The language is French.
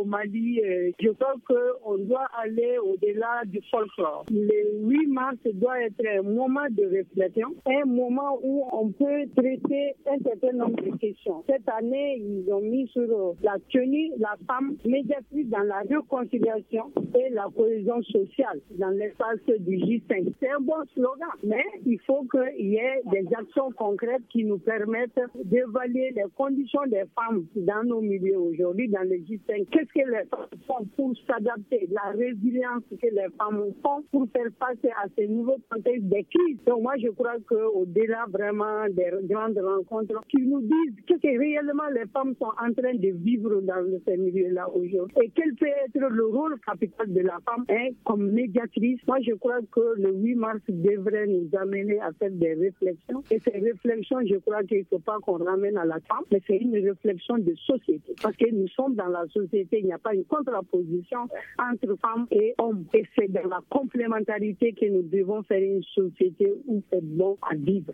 Mali, je crois qu'on doit aller au-delà du folklore. Le 8 mars doit être un moment de réflexion, un moment où on peut traiter un certain nombre de questions. Cette année, ils ont mis sur la tenue la femme médiatrice dans la réconciliation et la cohésion sociale dans l'espace du J5. C'est un bon slogan, mais il faut qu'il y ait des actions concrètes qui nous permettent d'évaluer les conditions des femmes dans nos milieux aujourd'hui, dans le J5. Qu'est-ce que les femmes font pour s'adapter, la résilience que les femmes font pour faire face à ces nouveaux contextes des crises. Donc moi, je crois qu'au-delà vraiment des grandes rencontres, qu'ils nous disent ce que réellement les femmes sont en train de vivre dans ces milieux-là aujourd'hui et quel peut être le rôle capital de la femme comme médiatrice. Moi, je crois que le 8 mars devrait nous amener à faire des réflexions. Et ces réflexions, je crois qu'il ne faut pas qu'on ramène à la femme, mais c'est une réflexion de société. Parce que nous sommes dans la société, il n'y a pas une contraposition entre femmes et hommes. Et c'est dans la complémentarité que nous devons faire une société où c'est bon à vivre.